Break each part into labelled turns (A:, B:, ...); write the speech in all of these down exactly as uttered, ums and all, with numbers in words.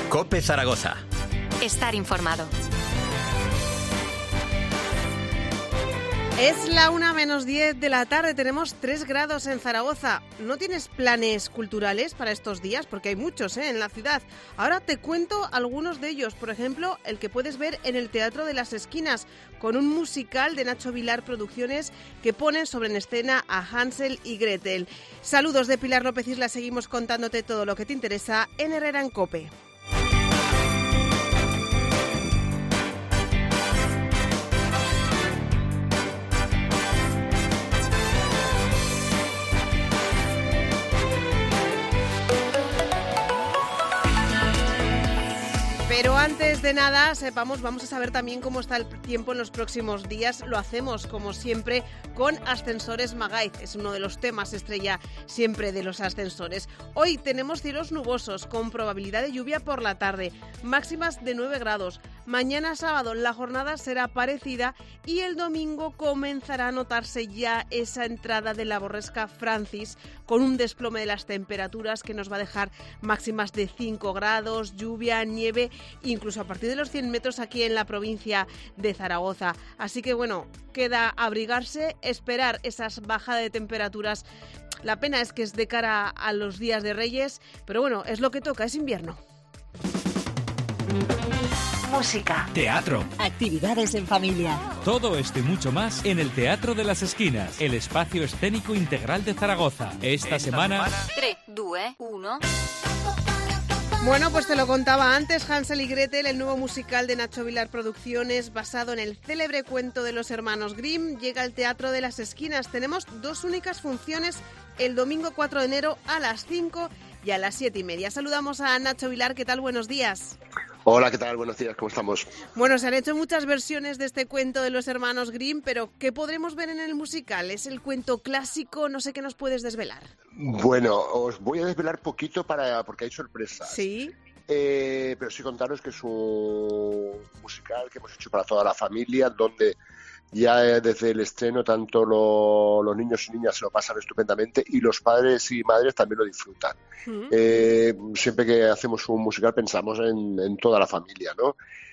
A: COPE Zaragoza.
B: Estar informado.
C: Es la una menos diez de la tarde, tenemos tres grados en Zaragoza. ¿No tienes planes culturales para estos días? Porque hay muchos ¿eh? en la ciudad. Ahora te cuento algunos de ellos. Por ejemplo, el que puedes ver en el Teatro de las Esquinas, con un musical de Nacho Vilar Producciones que pone sobre en escena a Hansel y Gretel. Saludos de Pilar López Isla, seguimos contándote todo lo que te interesa en Herrera en COPE. Pero antes de nada, sepamos, vamos a saber también cómo está el tiempo en los próximos días. Lo hacemos, como siempre, con Ascensores Magaiz. Es uno de los temas estrella siempre de los ascensores. Hoy tenemos cielos nubosos, con probabilidad de lluvia por la tarde, máximas de nueve grados. Mañana sábado la jornada será parecida y el domingo comenzará a notarse ya esa entrada de la borrasca Francis, con un desplome de las temperaturas que nos va a dejar máximas de cinco grados, lluvia, nieve, incluso a partir de los cien metros aquí en la provincia de Zaragoza. Así que bueno, queda abrigarse, esperar esas bajadas de temperaturas. La pena es que es de cara a los días de Reyes, pero bueno, es lo que toca, es invierno.
B: Música,
D: teatro,
E: actividades en familia.
D: Todo esto y mucho más en el Teatro de las Esquinas, el espacio escénico integral de Zaragoza. Esta, Esta semana...
B: tres, dos, uno...
C: Bueno, pues te lo contaba antes, Hansel y Gretel, el nuevo musical de Nacho Vilar Producciones, basado en el célebre cuento de los hermanos Grimm, llega al Teatro de las Esquinas. Tenemos dos únicas funciones el domingo cuatro de enero a las cinco y a las siete y media. Saludamos a Nacho Vilar, ¿qué tal? Buenos días.
F: Hola, ¿qué tal? Buenos días, ¿cómo estamos?
C: Bueno, se han hecho muchas versiones de este cuento de los hermanos Grimm, pero ¿qué podremos ver en el musical? ¿Es el cuento clásico? No sé qué nos puedes desvelar.
F: Bueno, os voy a desvelar poquito para porque hay sorpresas.
C: Sí.
F: Eh, pero sí contaros que es un musical que hemos hecho para toda la familia, donde ya desde el estreno tanto lo, los niños y niñas se lo pasan estupendamente y los padres y madres también lo disfrutan. Mm. Eh, siempre que hacemos un musical pensamos en, en toda la familia, ¿no?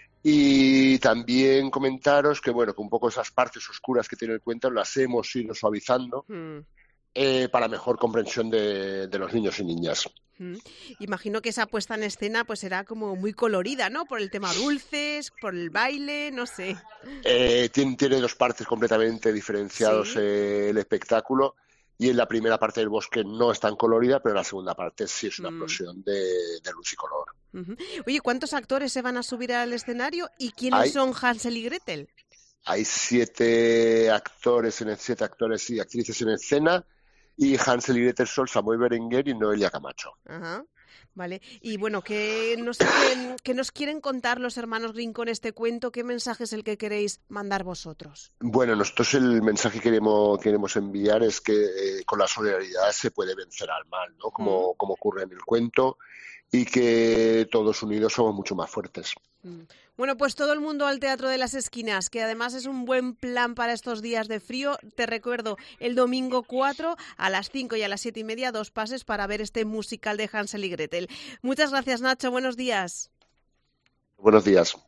F: Y también comentaros que, bueno, que un poco esas partes oscuras que tiene el cuento las hemos ido suavizando mm. eh, para mejor comprensión de, de los niños y niñas.
C: Mm. Imagino que esa puesta en escena pues será como muy colorida, ¿no? Por el tema dulces, por el baile, no sé.
F: Eh, tiene, tiene dos partes completamente diferenciados, ¿sí? eh, el espectáculo, y en la primera parte del bosque no es tan colorida, pero en la segunda parte sí es una mm. explosión de, de luz y color.
C: Uh-huh. Oye, ¿cuántos actores se van a subir al escenario y quiénes hay, son Hansel y Gretel?
F: Hay siete actores, en el, siete actores y actrices en escena. Y Hansel y Gretel son Samuel Berenguer y Noelia Camacho.
C: Ajá, vale. Y bueno, ¿qué nos, qué, qué nos quieren contar los hermanos Grimm con este cuento? ¿Qué mensaje es el que queréis mandar vosotros?
F: Bueno, nosotros el mensaje que queremos, queremos enviar es que eh, con la solidaridad se puede vencer al mal, ¿no? Como, mm. como ocurre en el cuento, y que todos unidos somos mucho más fuertes.
C: Mm. Bueno, pues todo el mundo al Teatro de las Esquinas, que además es un buen plan para estos días de frío. Te recuerdo, el domingo cuatro a las cinco y a las siete y media, dos pases para ver este musical de Hansel y Gretel. Muchas gracias, Nacho. Buenos días.
F: Buenos días.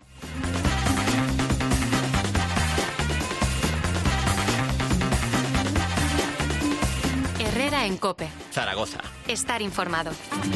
B: Herrera en COPE.
A: Zaragoza.
B: Estar informado.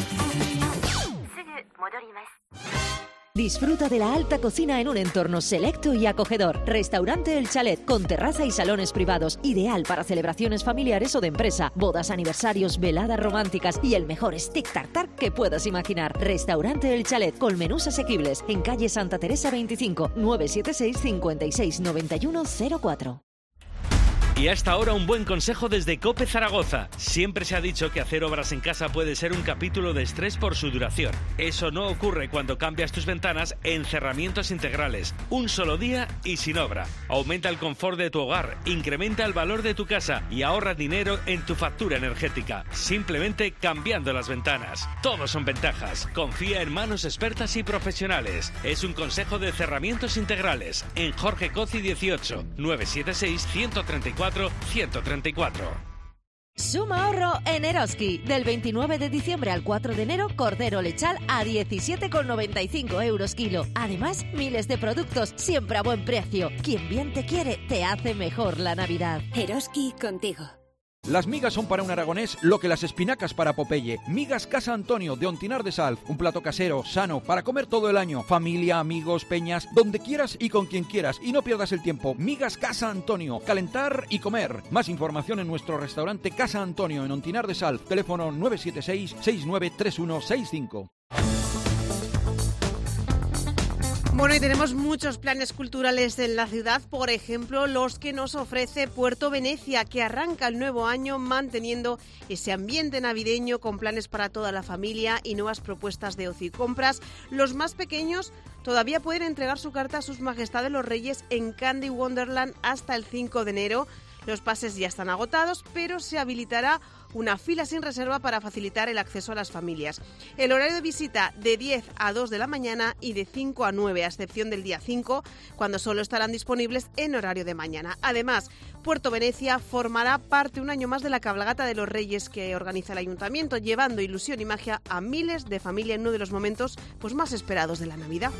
E: Disfruta de la alta cocina en un entorno selecto y acogedor. Restaurante El Chalet, con terraza y salones privados, ideal para celebraciones familiares o de empresa, bodas, aniversarios, veladas románticas y el mejor stick tartar que puedas imaginar. Restaurante El Chalet, con menús asequibles, en calle Santa Teresa veinticinco, nueve siete seis, cinco seis nueve uno cero cuatro.
D: Y hasta ahora un buen consejo desde COPE Zaragoza. Siempre se ha dicho que hacer obras en casa puede ser un capítulo de estrés por su duración. Eso no ocurre cuando cambias tus ventanas en cerramientos integrales. Un solo día y sin obra. Aumenta el confort de tu hogar, incrementa el valor de tu casa y ahorra dinero en tu factura energética. Simplemente cambiando las ventanas. Todos son ventajas. Confía en manos expertas y profesionales. Es un consejo de cerramientos integrales. En Jorge Coci dieciocho, nueve siete seis, uno tres cuatro, uno tres cuatro.
E: Suma ahorro en Eroski. Del veintinueve de diciembre al cuatro de enero, cordero lechal a diecisiete con noventa y cinco euros kilo. Además, miles de productos siempre a buen precio. Quien bien te quiere, te hace mejor la Navidad.
B: Eroski contigo.
A: Las migas son para un aragonés lo que las espinacas para Popeye. Migas Casa Antonio de Ontinar de Salv. Un plato casero, sano, para comer todo el año. Familia, amigos, peñas, donde quieras y con quien quieras. Y no pierdas el tiempo. Migas Casa Antonio. Calentar y comer. Más información en nuestro restaurante Casa Antonio en Ontinar de Salv. Teléfono nueve siete seis, seis nueve tres uno seis cinco.
C: Bueno, y tenemos muchos planes culturales en la ciudad, por ejemplo, los que nos ofrece Puerto Venecia, que arranca el nuevo año manteniendo ese ambiente navideño con planes para toda la familia y nuevas propuestas de ocio y compras. Los más pequeños todavía pueden entregar su carta a sus majestades los Reyes en Candy Wonderland hasta el cinco de enero. Los pases ya están agotados, pero se habilitará una fila sin reserva para facilitar el acceso a las familias. El horario de visita de diez a dos de la mañana y de cinco a nueve, a excepción del día cinco, cuando solo estarán disponibles en horario de mañana. Además, Puerto Venecia formará parte un año más de la cabalgata de los Reyes que organiza el Ayuntamiento, llevando ilusión y magia a miles de familias en uno de los momentos pues, más esperados de la Navidad.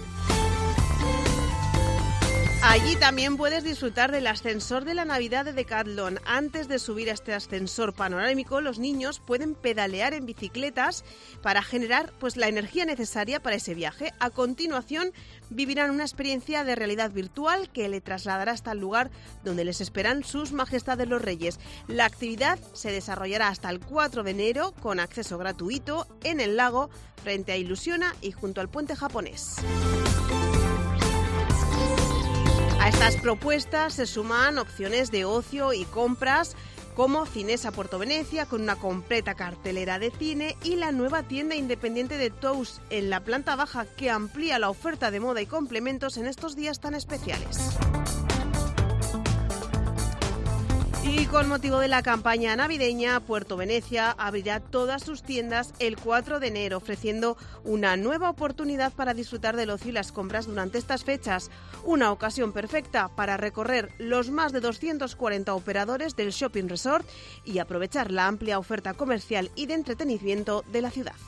C: Allí también puedes disfrutar del ascensor de la Navidad de Decathlon. Antes de subir a este ascensor panorámico, los niños pueden pedalear en bicicletas para generar pues, la energía necesaria para ese viaje. A continuación, vivirán una experiencia de realidad virtual que le trasladará hasta el lugar donde les esperan sus majestades los Reyes. La actividad se desarrollará hasta el cuatro de enero con acceso gratuito en el lago frente a Ilusiona y junto al puente japonés. A estas propuestas se suman opciones de ocio y compras como Cinesa Puerto Venecia con una completa cartelera de cine y la nueva tienda independiente de Tous en la planta baja que amplía la oferta de moda y complementos en estos días tan especiales. Y con motivo de la campaña navideña, Puerto Venecia abrirá todas sus tiendas el cuatro de enero, ofreciendo una nueva oportunidad para disfrutar del ocio y las compras durante estas fechas. Una ocasión perfecta para recorrer los más de doscientos cuarenta operadores del Shopping Resort y aprovechar la amplia oferta comercial y de entretenimiento de la ciudad.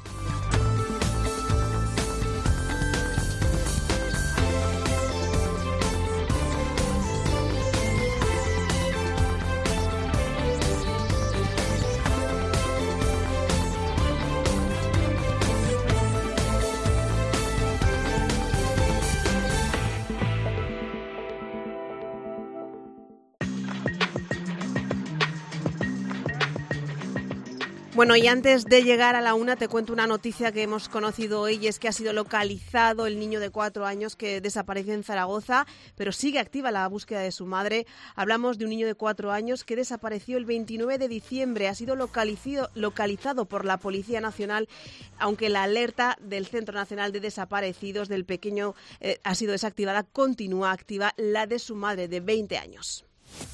C: Bueno, y antes de llegar a la una te cuento una noticia que hemos conocido hoy y es que ha sido localizado el niño de cuatro años que desapareció en Zaragoza, pero sigue activa la búsqueda de su madre. Hablamos de un niño de cuatro años que desapareció el veintinueve de diciembre. Ha sido localizado, localizado por la Policía Nacional, aunque la alerta del Centro Nacional de Desaparecidos del pequeño eh, ha sido desactivada, continúa activa la de su madre de veinte años.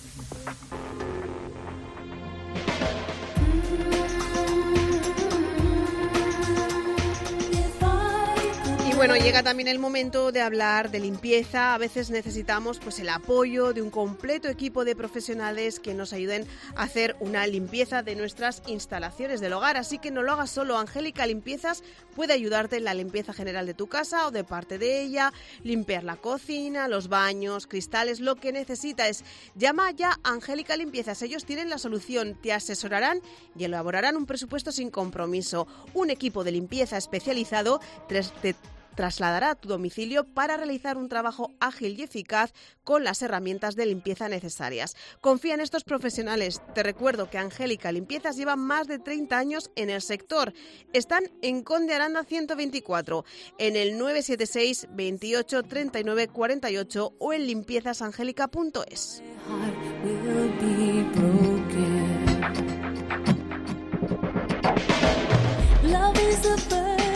C: Bueno, llega también el momento de hablar de limpieza. A veces necesitamos pues, el apoyo de un completo equipo de profesionales que nos ayuden a hacer una limpieza de nuestras instalaciones del hogar. Así que no lo hagas solo. Angélica Limpiezas puede ayudarte en la limpieza general de tu casa o de parte de ella, limpiar la cocina, los baños, cristales, lo que necesitas. Llama ya a Angélica Limpiezas. Ellos tienen la solución, te asesorarán y elaborarán un presupuesto sin compromiso. Un equipo de limpieza especializado te trasladará a tu domicilio para realizar un trabajo ágil y eficaz con las herramientas de limpieza necesarias. Confía en estos profesionales. Te recuerdo que Angélica Limpiezas lleva más de treinta años en el sector. Están en Conde Aranda ciento veinticuatro, en el nueve siete seis, veintiocho, treinta y nueve, cuarenta y ocho o en limpiezasangélica punto es.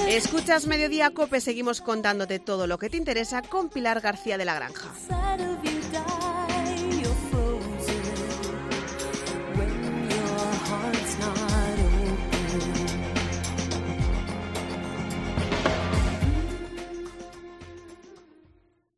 C: Escuchas Mediodía Cope, seguimos contándote todo lo que te interesa con Pilar García de la Granja.